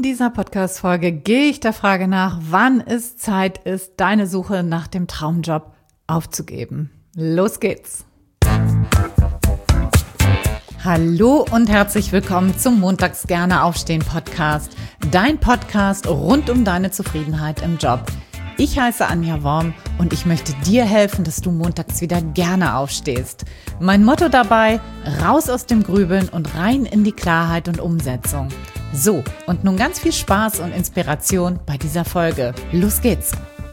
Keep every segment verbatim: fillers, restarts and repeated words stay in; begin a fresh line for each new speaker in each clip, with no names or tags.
dieser Podcast-Folge gehe ich der Frage nach, wann es Zeit ist, deine Suche nach dem Traumjob aufzugeben. Los geht's! Hallo und herzlich willkommen zum Montags gerne aufstehen Podcast, dein Podcast rund um deine Zufriedenheit im Job. Ich heiße Anja Worm und ich möchte dir helfen, dass du montags wieder gerne aufstehst. Mein Motto dabei: raus aus dem Grübeln und rein in die Klarheit und Umsetzung. So, und nun ganz viel Spaß und Inspiration bei dieser Folge. Los geht's!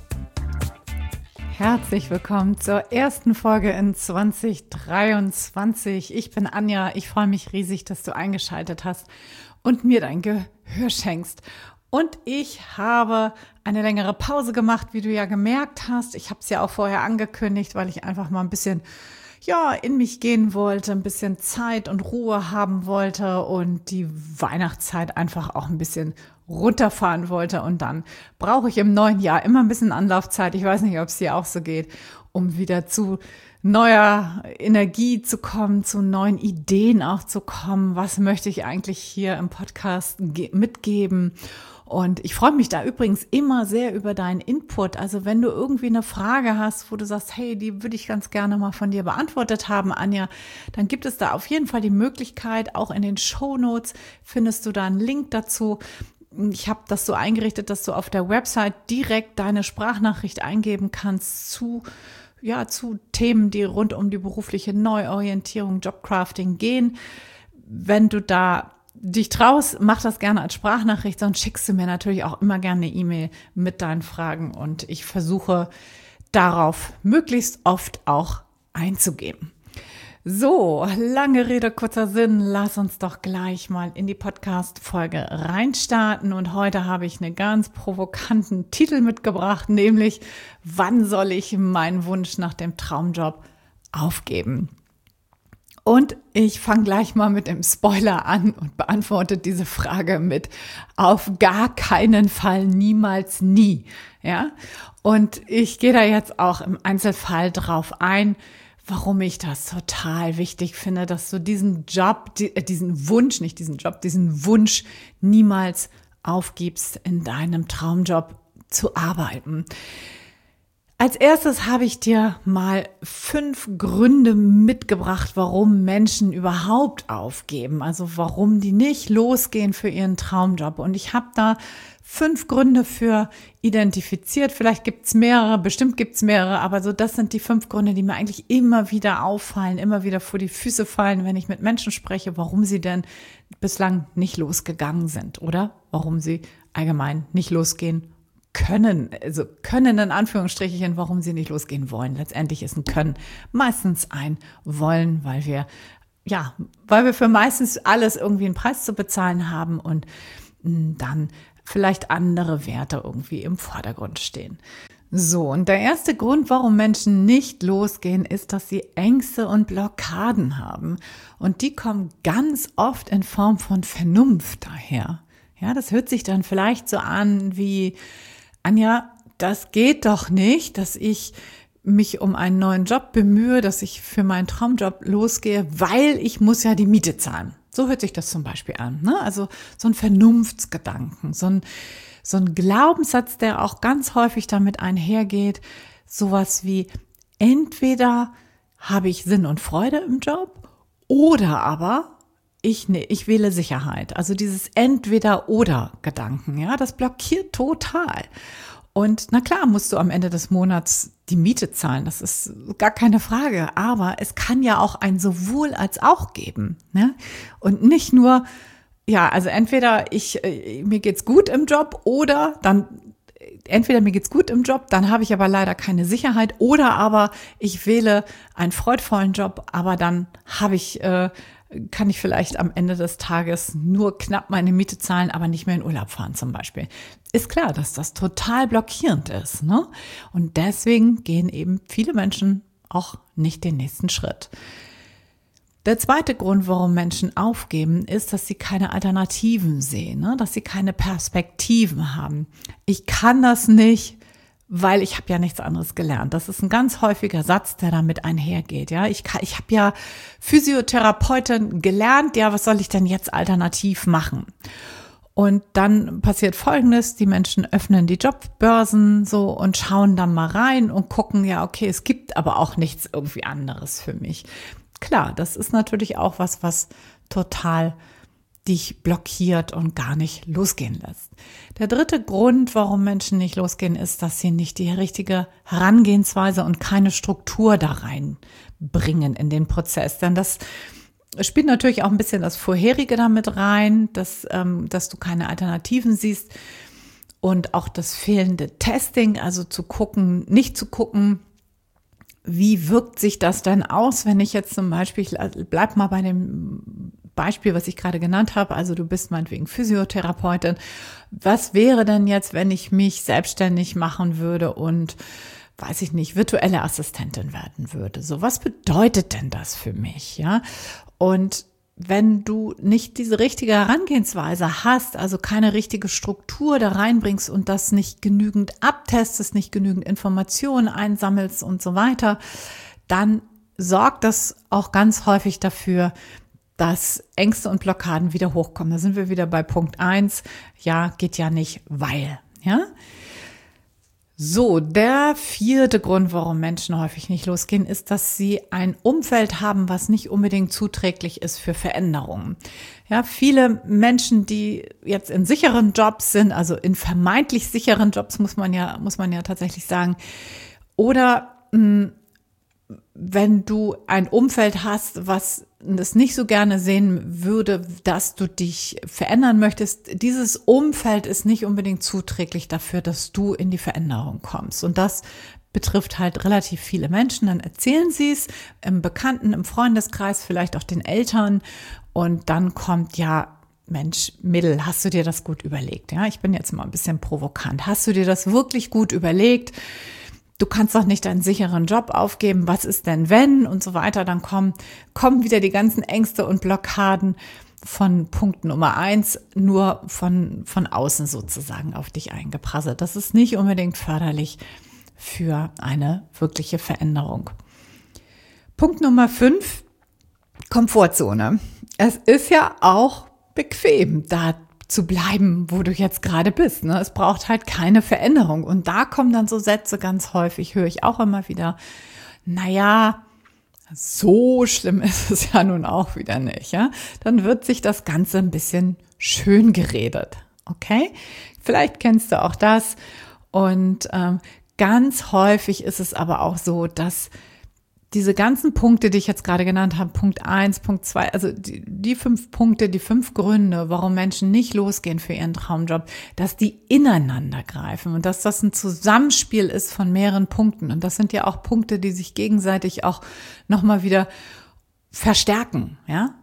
Herzlich willkommen zur ersten Folge in zwanzig dreiundzwanzig. Ich bin Anja, ich freue mich riesig, dass du eingeschaltet hast und mir dein Gehör schenkst. Und ich habe eine längere Pause gemacht, wie du ja gemerkt hast. Ich habe es ja auch vorher angekündigt, weil ich einfach mal ein bisschen ja, in mich gehen wollte, ein bisschen Zeit und Ruhe haben wollte und die Weihnachtszeit einfach auch ein bisschen runterfahren wollte. Und dann brauche ich im neuen Jahr immer ein bisschen Anlaufzeit. Ich weiß nicht, ob es dir auch so geht, um wieder zu neuer Energie zu kommen, zu neuen Ideen auch zu kommen. Was möchte ich eigentlich hier im Podcast mitgeben? Und ich freue mich da übrigens immer sehr über deinen Input. Also wenn du irgendwie eine Frage hast, wo du sagst, hey, die würde ich ganz gerne mal von dir beantwortet haben, Anja, dann gibt es da auf jeden Fall die Möglichkeit, auch in den Shownotes findest du da einen Link dazu. Ich habe das so eingerichtet, dass du auf der Website direkt deine Sprachnachricht eingeben kannst zu ja, zu Themen, die rund um die berufliche Neuorientierung, Jobcrafting gehen. Wenn du da dich traust, mach das gerne als Sprachnachricht, sonst schickst du mir natürlich auch immer gerne eine E-Mail mit deinen Fragen und ich versuche darauf möglichst oft auch einzugehen. So, lange Rede, kurzer Sinn, lass uns doch gleich mal in die Podcast-Folge reinstarten und heute habe ich einen ganz provokanten Titel mitgebracht, nämlich: Wann soll ich meinen Wunsch nach dem Traumjob aufgeben? Und ich fange gleich mal mit dem Spoiler an und beantworte diese Frage mit: auf gar keinen Fall, niemals, nie. Ja? Und ich gehe da jetzt auch im Einzelfall drauf ein, warum ich das total wichtig finde, dass du diesen Job, diesen Wunsch, nicht diesen Job, diesen Wunsch niemals aufgibst, in deinem Traumjob zu arbeiten. Als erstes habe ich dir mal fünf Gründe mitgebracht, warum Menschen überhaupt aufgeben, also warum die nicht losgehen für ihren Traumjob. Und ich habe da fünf Gründe für identifiziert. Vielleicht gibt's mehrere, bestimmt gibt's mehrere, aber so das sind die fünf Gründe, die mir eigentlich immer wieder auffallen, immer wieder vor die Füße fallen, wenn ich mit Menschen spreche, warum sie denn bislang nicht losgegangen sind oder warum sie allgemein nicht losgehen können, also können in Anführungsstrichen, warum sie nicht losgehen wollen. Letztendlich ist ein Können meistens ein Wollen, weil wir, ja, weil wir für meistens alles irgendwie einen Preis zu bezahlen haben und dann vielleicht andere Werte irgendwie im Vordergrund stehen. So, und der erste Grund, warum Menschen nicht losgehen, ist, dass sie Ängste und Blockaden haben. Und die kommen ganz oft in Form von Vernunft daher. Ja, das hört sich dann vielleicht so an wie: Anja, das geht doch nicht, dass ich mich um einen neuen Job bemühe, dass ich für meinen Traumjob losgehe, weil ich muss ja die Miete zahlen. So hört sich das zum Beispiel an, ne? Also so ein Vernunftsgedanken, so ein, so ein Glaubenssatz, der auch ganz häufig damit einhergeht, sowas wie: entweder habe ich Sinn und Freude im Job oder aber Ich, nee, ich wähle Sicherheit. Also dieses Entweder-oder-Gedanken, ja, das blockiert total. Und na klar, musst du am Ende des Monats die Miete zahlen. Das ist gar keine Frage. Aber es kann ja auch ein sowohl als auch geben, ne? Und nicht nur, ja, also entweder ich, mir geht's gut im Job oder dann, entweder mir geht's gut im Job, dann habe ich aber leider keine Sicherheit, oder aber ich wähle einen freudvollen Job, aber dann habe ich, äh, kann ich vielleicht am Ende des Tages nur knapp meine Miete zahlen, aber nicht mehr in Urlaub fahren zum Beispiel. Ist klar, dass das total blockierend ist, ne? Und deswegen gehen eben viele Menschen auch nicht den nächsten Schritt. Der zweite Grund, warum Menschen aufgeben, ist, dass sie keine Alternativen sehen, ne? Dass sie keine Perspektiven haben. Ich kann das nicht, weil ich habe ja nichts anderes gelernt. Das ist ein ganz häufiger Satz, der damit einhergeht. Ja, ich kann, ich habe ja Physiotherapeutin gelernt. Ja, was soll ich denn jetzt alternativ machen? Und dann passiert Folgendes, die Menschen öffnen die Jobbörsen so und schauen dann mal rein und gucken, ja, okay, es gibt aber auch nichts irgendwie anderes für mich. Klar, das ist natürlich auch was, was total dich blockiert und gar nicht losgehen lässt. Der dritte Grund, warum Menschen nicht losgehen, ist, dass sie nicht die richtige Herangehensweise und keine Struktur da reinbringen in den Prozess. Denn das spielt natürlich auch ein bisschen das Vorherige damit rein, dass, ähm, dass du keine Alternativen siehst und auch das fehlende Testing, also zu gucken, nicht zu gucken, wie wirkt sich das denn aus, wenn ich jetzt zum Beispiel, ich bleib mal bei dem Beispiel, was ich gerade genannt habe, also du bist meinetwegen Physiotherapeutin, was wäre denn jetzt, wenn ich mich selbstständig machen würde und weiß ich nicht, virtuelle Assistentin werden würde? So, was bedeutet denn das für mich, ja? Und wenn du nicht diese richtige Herangehensweise hast, also keine richtige Struktur da reinbringst und das nicht genügend abtestest, nicht genügend Informationen einsammelst und so weiter, dann sorgt das auch ganz häufig dafür, dass Ängste und Blockaden wieder hochkommen. Da sind wir wieder bei Punkt eins. Ja, geht ja nicht, weil, ja. So, der vierte Grund, warum Menschen häufig nicht losgehen, ist, dass sie ein Umfeld haben, was nicht unbedingt zuträglich ist für Veränderungen. Ja, viele Menschen, die jetzt in sicheren Jobs sind, also in vermeintlich sicheren Jobs, muss man ja, muss man ja tatsächlich sagen, oder mh, wenn du ein Umfeld hast, was das nicht so gerne sehen würde, dass du dich verändern möchtest, dieses Umfeld ist nicht unbedingt zuträglich dafür, dass du in die Veränderung kommst. Und das betrifft halt relativ viele Menschen. Dann erzählen sie es im Bekannten, im Freundeskreis, vielleicht auch den Eltern. Und dann kommt ja, Mensch, Mädel, hast du dir das gut überlegt? Ja, ich bin jetzt mal ein bisschen provokant. Hast du dir das wirklich gut überlegt? Du kannst doch nicht deinen sicheren Job aufgeben. Was ist denn wenn? Und so weiter. Dann kommen, kommen wieder die ganzen Ängste und Blockaden von Punkt Nummer eins, nur von, von außen sozusagen auf dich eingeprasselt. Das ist nicht unbedingt förderlich für eine wirkliche Veränderung. Punkt Nummer fünf, Komfortzone. Es ist ja auch bequem, da zu bleiben, wo du jetzt gerade bist. Ne? Es braucht halt keine Veränderung. Und da kommen dann so Sätze ganz häufig, höre ich auch immer wieder, naja, so schlimm ist es ja nun auch wieder nicht. Ja? Dann wird sich das Ganze ein bisschen schön geredet. Okay? Vielleicht kennst du auch das. Und ähm, ganz häufig ist es aber auch so, dass diese ganzen Punkte, die ich jetzt gerade genannt habe, Punkt eins, Punkt zwei, also die, die fünf Punkte, die fünf Gründe, warum Menschen nicht losgehen für ihren Traumjob, dass die ineinander greifen und dass das ein Zusammenspiel ist von mehreren Punkten. Und das sind ja auch Punkte, die sich gegenseitig auch nochmal wieder verstärken, ja.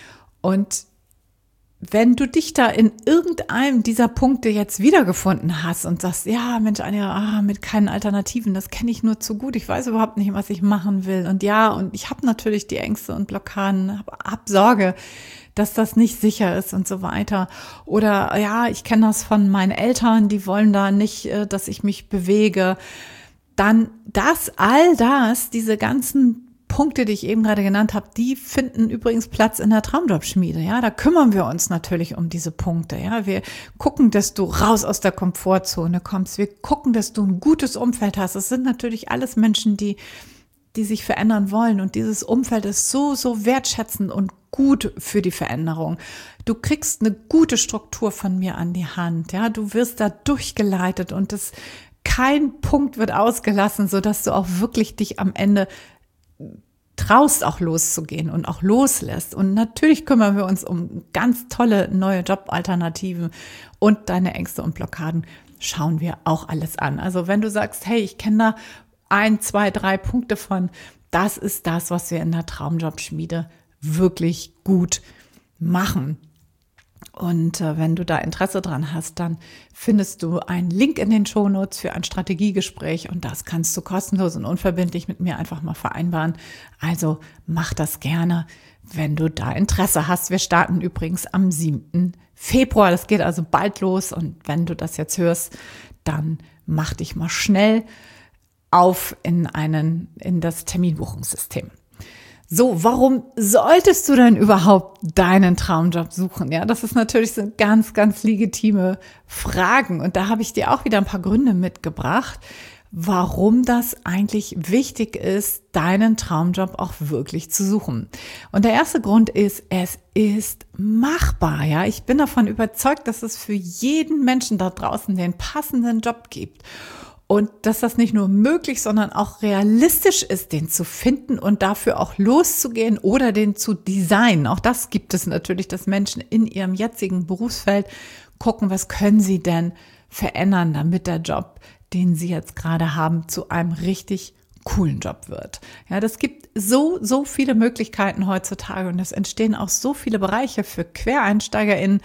Und wenn du dich da in irgendeinem dieser Punkte jetzt wiedergefunden hast und sagst, ja, Mensch, Anja, ah, mit keinen Alternativen, das kenne ich nur zu gut, ich weiß überhaupt nicht, was ich machen will. Und ja, und ich habe natürlich die Ängste und Blockaden, habe hab Sorge, dass das nicht sicher ist und so weiter. Oder ja, ich kenne das von meinen Eltern, die wollen da nicht, dass ich mich bewege. Dann das, all das, diese ganzen Punkte, die ich eben gerade genannt habe, die finden übrigens Platz in der Traumjobschmiede. Ja, da kümmern wir uns natürlich um diese Punkte. Ja, wir gucken, dass du raus aus der Komfortzone kommst. Wir gucken, dass du ein gutes Umfeld hast. Es sind natürlich alles Menschen, die, die sich verändern wollen. Und dieses Umfeld ist so, so wertschätzend und gut für die Veränderung. Du kriegst eine gute Struktur von mir an die Hand. Ja, du wirst da durchgeleitet und das, kein Punkt wird ausgelassen, sodass du auch wirklich dich am Ende traust, auch loszugehen und auch loslässt. Und natürlich kümmern wir uns um ganz tolle neue Jobalternativen und deine Ängste und Blockaden schauen wir auch alles an. Also wenn du sagst, hey, ich kenne da ein, zwei, drei Punkte von, das ist das, was wir in der Traumjobschmiede wirklich gut machen. Und äh, wenn du da Interesse dran hast, dann findest du einen Link in den Shownotes für ein Strategiegespräch und das kannst du kostenlos und unverbindlich mit mir einfach mal vereinbaren. Also mach das gerne, wenn du da Interesse hast. Wir starten übrigens am siebten Februar. Das geht also bald los und wenn du das jetzt hörst, dann mach dich mal schnell auf in einen, in das Terminbuchungssystem. So, warum solltest du denn überhaupt deinen Traumjob suchen? Ja, das ist natürlich so ganz, ganz legitime Fragen. Und da habe ich dir auch wieder ein paar Gründe mitgebracht, warum das eigentlich wichtig ist, deinen Traumjob auch wirklich zu suchen. Und der erste Grund ist, es ist machbar. Ja, ich bin davon überzeugt, dass es für jeden Menschen da draußen den passenden Job gibt. Und dass das nicht nur möglich, sondern auch realistisch ist, den zu finden und dafür auch loszugehen oder den zu designen. Auch das gibt es natürlich, dass Menschen in ihrem jetzigen Berufsfeld gucken, was können sie denn verändern, damit der Job, den sie jetzt gerade haben, zu einem richtig coolen Job wird. Ja, das gibt so, so viele Möglichkeiten heutzutage und es entstehen auch so viele Bereiche für QuereinsteigerInnen.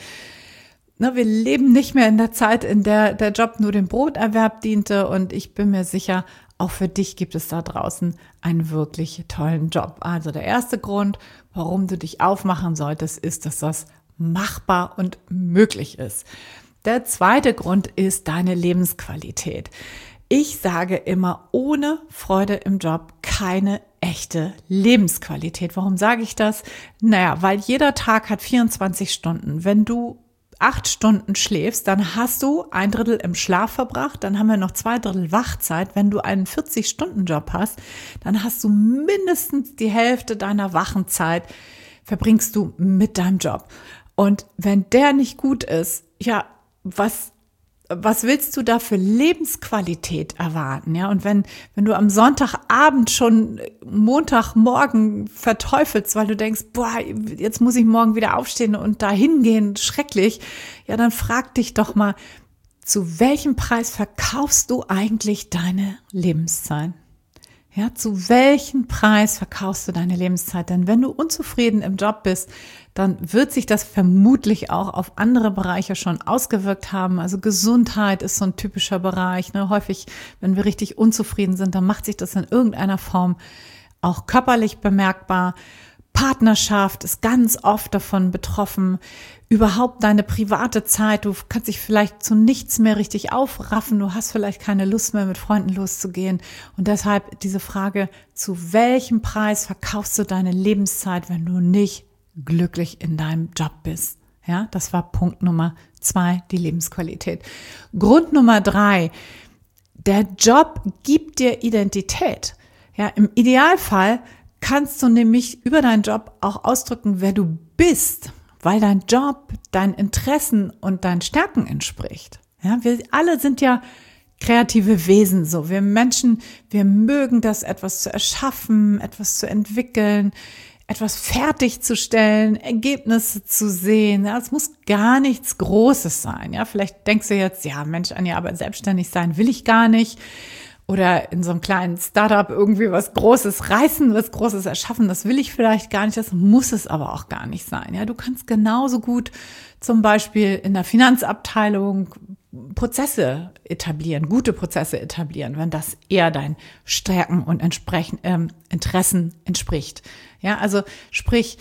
Wir leben nicht mehr in der Zeit, in der der Job nur dem Broterwerb diente und ich bin mir sicher, auch für dich gibt es da draußen einen wirklich tollen Job. Also der erste Grund, warum du dich aufmachen solltest, ist, dass das machbar und möglich ist. Der zweite Grund ist deine Lebensqualität. Ich sage immer, ohne Freude im Job keine echte Lebensqualität. Warum sage ich das? Naja, weil jeder Tag hat vierundzwanzig Stunden. Wenn du acht Stunden schläfst, dann hast du ein Drittel im Schlaf verbracht, dann haben wir noch zwei Drittel Wachzeit. Wenn du einen vierzig-Stunden-Job hast, dann hast du mindestens die Hälfte deiner Wachenzeit verbringst du mit deinem Job. Und wenn der nicht gut ist, ja, was Was willst du da für Lebensqualität erwarten? Ja, und wenn, wenn du am Sonntagabend schon Montagmorgen verteufelst, weil du denkst, boah, jetzt muss ich morgen wieder aufstehen und da hingehen, schrecklich. Ja, dann frag dich doch mal, zu welchem Preis verkaufst du eigentlich deine Lebenszeit? Ja, zu welchem Preis verkaufst du deine Lebenszeit? Denn wenn du unzufrieden im Job bist, dann wird sich das vermutlich auch auf andere Bereiche schon ausgewirkt haben. Also Gesundheit ist so ein typischer Bereich. Ne? Häufig, wenn wir richtig unzufrieden sind, dann macht sich das in irgendeiner Form auch körperlich bemerkbar. Partnerschaft ist ganz oft davon betroffen. Überhaupt deine private Zeit, du kannst dich vielleicht zu nichts mehr richtig aufraffen, du hast vielleicht keine Lust mehr, mit Freunden loszugehen. Und deshalb diese Frage, zu welchem Preis verkaufst du deine Lebenszeit, wenn du nicht glücklich in deinem Job bist? Ja, das war Punkt Nummer zwei, die Lebensqualität. Grund Nummer drei, der Job gibt dir Identität. Ja, im Idealfall kannst du nämlich über deinen Job auch ausdrücken, wer du bist, weil dein Job deinen Interessen und deinen Stärken entspricht. Ja, wir alle sind ja kreative Wesen, so. Wir Menschen, wir mögen das, etwas zu erschaffen, etwas zu entwickeln, etwas fertigzustellen, Ergebnisse zu sehen. Ja, es muss gar nichts Großes sein. Ja, vielleicht denkst du jetzt, ja, Mensch, Anja, aber selbstständig sein will ich gar nicht. Oder in so einem kleinen Startup irgendwie was Großes reißen, was Großes erschaffen, das will ich vielleicht gar nicht, das muss es aber auch gar nicht sein. Ja, du kannst genauso gut zum Beispiel in der Finanzabteilung Prozesse etablieren, gute Prozesse etablieren, wenn das eher deinen Stärken und entsprechend ähm, Interessen entspricht. Ja, also sprich,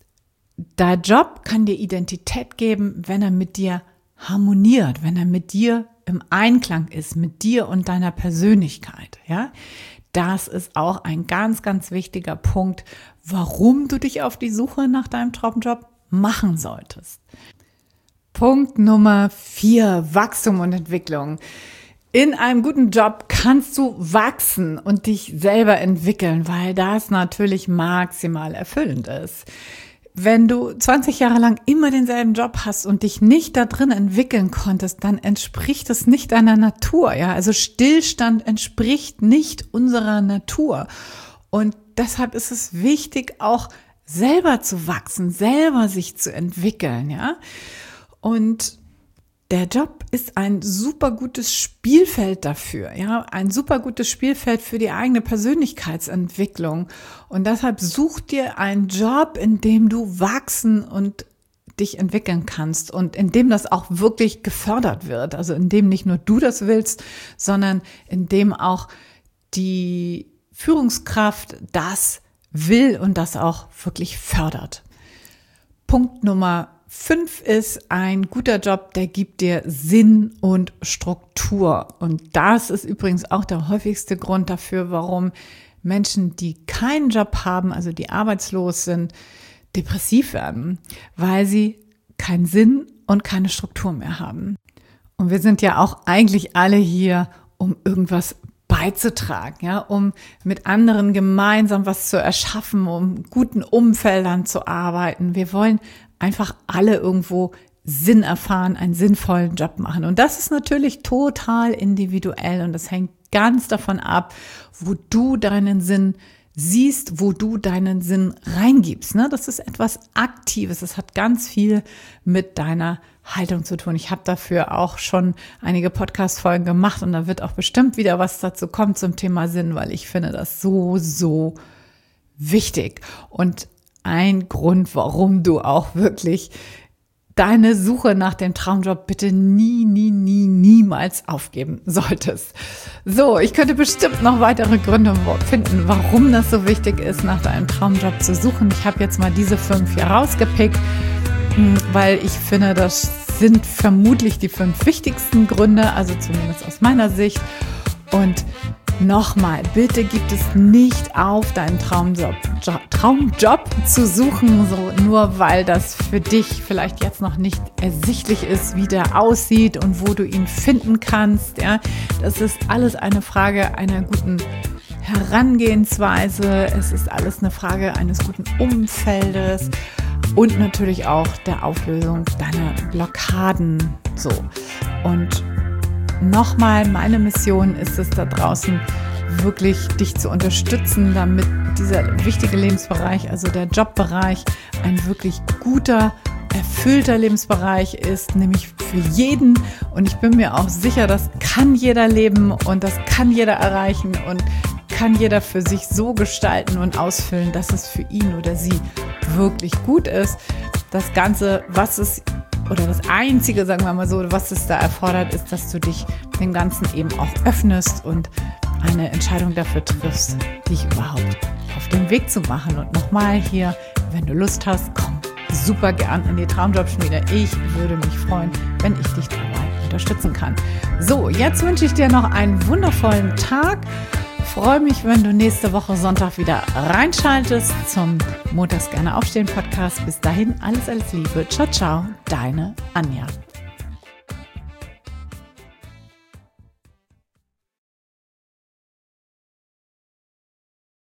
dein Job kann dir Identität geben, wenn er mit dir harmoniert, wenn er mit dir im Einklang ist, mit dir und deiner Persönlichkeit, ja. Das ist auch ein ganz, ganz wichtiger Punkt, warum du dich auf die Suche nach deinem Traumjob machen solltest. Punkt Nummer vier, Wachstum und Entwicklung. In einem guten Job kannst du wachsen und dich selber entwickeln, weil das natürlich maximal erfüllend ist. Wenn du zwanzig Jahre lang immer denselben Job hast und dich nicht da drin entwickeln konntest, dann entspricht es nicht deiner Natur. Ja, also Stillstand entspricht nicht unserer Natur. Und deshalb ist es wichtig, auch selber zu wachsen, selber sich zu entwickeln. Ja, und der Job ist ein super gutes Spielfeld dafür, ja, ein super gutes Spielfeld für die eigene Persönlichkeitsentwicklung. Und deshalb such dir einen Job, in dem du wachsen und dich entwickeln kannst und in dem das auch wirklich gefördert wird. Also in dem nicht nur du das willst, sondern in dem auch die Führungskraft das will und das auch wirklich fördert. Punkt Nummer Fünf ist, ein guter Job, der gibt dir Sinn und Struktur. Und das ist übrigens auch der häufigste Grund dafür, warum Menschen, die keinen Job haben, also die arbeitslos sind, depressiv werden, weil sie keinen Sinn und keine Struktur mehr haben. Und wir sind ja auch eigentlich alle hier, um irgendwas beizutragen, ja, um mit anderen gemeinsam was zu erschaffen, um guten Umfeldern zu arbeiten. Wir wollen einfach alle irgendwo Sinn erfahren, einen sinnvollen Job machen. Und das ist natürlich total individuell und das hängt ganz davon ab, wo du deinen Sinn siehst, wo du deinen Sinn reingibst. Ne? Das ist etwas Aktives. Das hat ganz viel mit deiner Haltung zu tun. Ich habe dafür auch schon einige Podcast-Folgen gemacht und da wird auch bestimmt wieder was dazu kommen zum Thema Sinn, weil ich finde das so, so wichtig. Und ein Grund, warum du auch wirklich deine Suche nach dem Traumjob bitte nie, nie, nie, niemals aufgeben solltest. So, ich könnte bestimmt noch weitere Gründe finden, warum das so wichtig ist, nach deinem Traumjob zu suchen. Ich habe jetzt mal diese fünf hier rausgepickt, weil ich finde, das sind vermutlich die fünf wichtigsten Gründe, also zumindest aus meiner Sicht. Und nochmal, bitte gib es nicht auf, deinen Traumjob, Traumjob zu suchen, so nur weil das für dich vielleicht jetzt noch nicht ersichtlich ist, wie der aussieht und wo du ihn finden kannst. Ja, das ist alles eine Frage einer guten Herangehensweise. Es ist alles eine Frage eines guten Umfeldes und natürlich auch der Auflösung deiner Blockaden. So und nochmal, meine Mission ist es da draußen, wirklich dich zu unterstützen, damit dieser wichtige Lebensbereich, also der Jobbereich, ein wirklich guter, erfüllter Lebensbereich ist, nämlich für jeden. Und ich bin mir auch sicher, das kann jeder leben und das kann jeder erreichen und kann jeder für sich so gestalten und ausfüllen, dass es für ihn oder sie wirklich gut ist. Das Ganze, was es oder das Einzige, sagen wir mal so, was es da erfordert, ist, dass du dich dem Ganzen eben auch öffnest und eine Entscheidung dafür triffst, dich überhaupt auf den Weg zu machen. Und nochmal hier, wenn du Lust hast, komm super gern in die Traumjobschmiede. Ich würde mich freuen, wenn ich dich dabei unterstützen kann. So, jetzt wünsche ich dir noch einen wundervollen Tag. Freue mich, wenn du nächste Woche Sonntag wieder reinschaltest zum Montags gerne aufstehen Podcast. Bis dahin, alles, alles Liebe. Ciao, ciao, deine Anja.